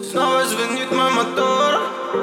Снова звенит мой мотор.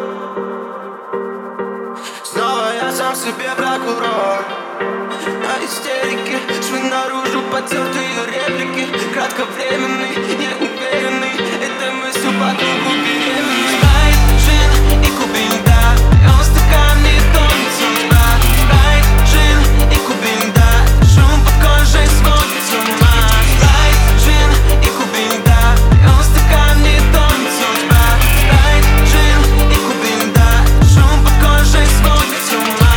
Снова я сам себе прокурор. На истерике шли наружу потертые реплики. Кратковременный, неуверенный, этой мыслью подругу беременный. Спрайт, джин и кубин, да, и он в стакане тонет судьба. Спрайт, джин и кубин, да, шум под кожей сводит с ума. Спрайт, джин и кубин, да, и он в стакане тонет судьба. Спрайт, джин и кубин, да, шум под кожей сводит с ума.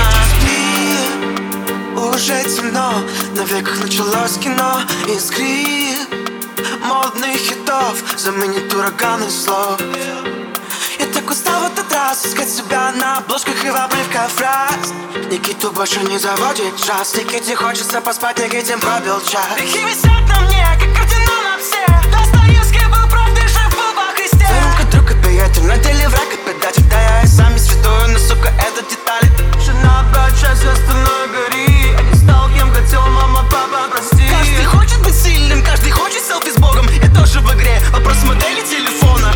Уже темно, на веках началось кино. Искри модных хитов заменит ураганы слов. Я так устал в этот раз искать себя на обложках и в обрывках фраз. Никиту больше не заводит джаз. Никите хочется поспать, Никитин пробил час. Грехи висят на мне, как кардинал на все. Достоевский был прав, ты же был во Христе. Зарюмка друг и приятель, на деле враг и предатель. Да я и сам не святой, но сука это детали. Жена, брат, часть остальной гори. Я не стал кем хотел, мама, папа, прости. Каждый хочет быть сильным, каждый хочет селфи с Богом. Я тоже в игре, вопрос модели телефона.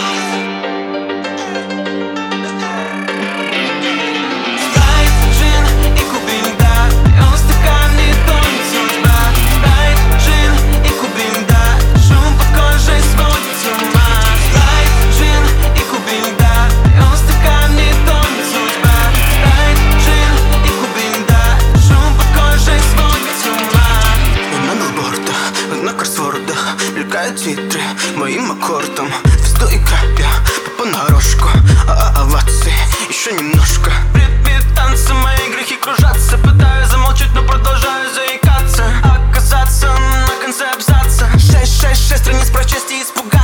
Спрайт, джин и кубин, да, и он в стакане тонет судьба. Спрайт, джин и кубин, да, шум под кожей сводит с ума. Спрайт, джин и кубин, да, и он в стакане тонет судьба. Спрайт, джин и кубин, да, шум под кожей сводит с ума. На билбордах, на кроссвордах мелькают титры моим аккордом. Звезду и капя, попа на рожку, овации еще немножко. Припит танцы, мои грехи кружатся. Пытаюсь замолчать, но продолжаю заикаться. Оказаться на конце абзаца. 666 страниц прочесть и испугаться.